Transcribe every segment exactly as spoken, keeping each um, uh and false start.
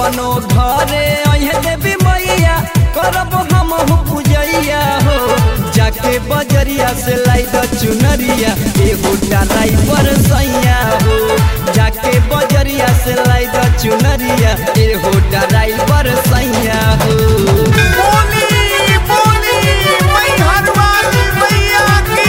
अपनो घरे अहे देवी मैया करब हम पूजैया हो जाके बजरिया से लाई द चुनरिया एगो डालाई पर सैया हो जाके बजरिया से लाई द चुनरिया एगो डालाई पर सैया हो। बोली बोली मैहर वाली मैया की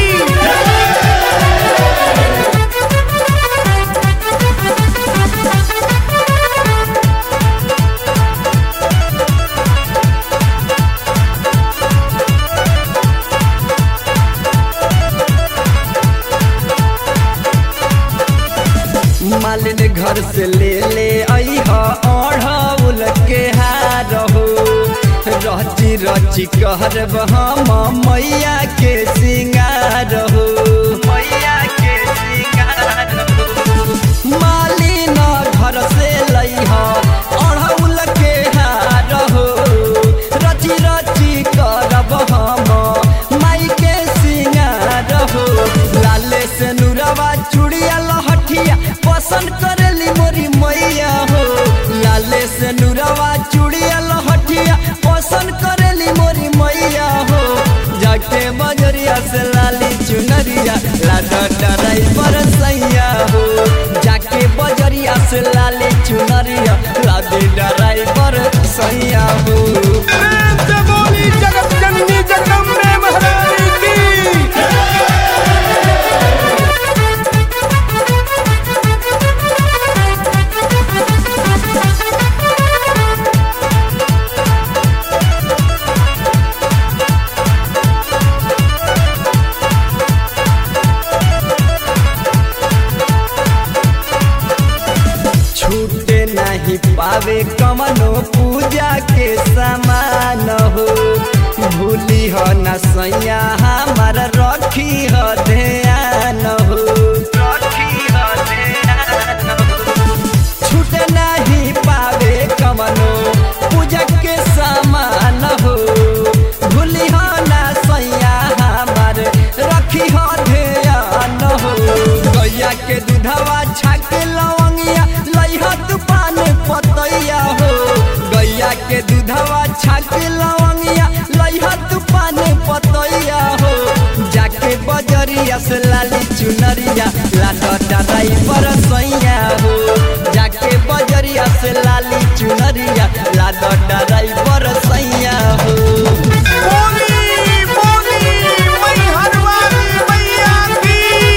मालिन घर से ले ले अइहा ओढ़ौल के हार हो रची रची कहरब हम मैया के सिंगार हो मैया के सिंगार हो। मालिन घर से लइहा ओढ़ौल के हार हो रची रची करब हम माई के सिंगार हो लाले से नुरवा चूड़िया लहठिया पसंद करेली मोरी मैया हो लाले से नुरवा चूड़िया लहठिया पसंद करेली मोरी मैया हो जाके बजरिया से लाली चुनरिया लाडा डराई पर सैया हो जाके बजरिया से लाली चुनरिया लाडी डराई पर सैया हो। प्रेम से बोली जगत जननी जगदम्बे महारानी की छूटे नहीं पावे कमनो पूजा के समान हो भूली हो न सैया हमार रखी हो ध्यान हो रखी हो ध्यान हो। छूटे नहीं पावे कमनो पूजा के समान हो भूली हो न सैया हमार रखी हो ध्यान हो। गैया के दूधवा छाक लवंगिया लइहा तूफान पतैया हो गैया के दूधवा छाक लवंगिया लइहा तूफान पतैया हो जाके बजरिया से लाली चुनरिया लाडा डराई पर सैया हो जाके बजरिया से लाली चुनरिया लाडा डराई पर सैया हो। बोली बोली मैहर वाली मैया की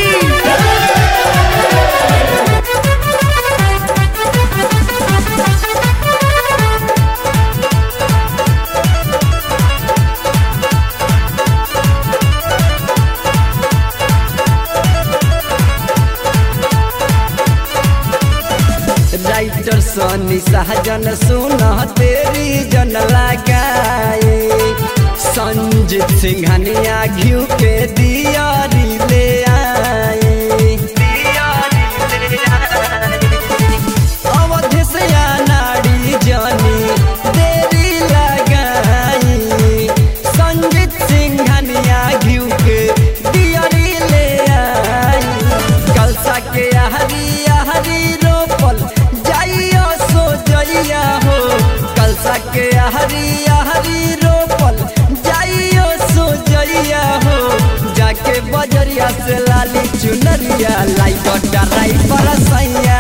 राइटर सनी सहजन सुन तेरी जन लगाए संजीत सिंघनिया घिउ के दियारी ले आए अवध से नाड़ी जानी तेरी लगाई संजीत सिंघनिया घिउ के दियारी ले आई कलसा के आहरी आहरी रोपल जाइयो सो जइया हो कलसा के आहरी आहरी रोपल जाइयो सो जइया हो जाके बजरिया से लाली चुनरिया लाई डराई पर सैया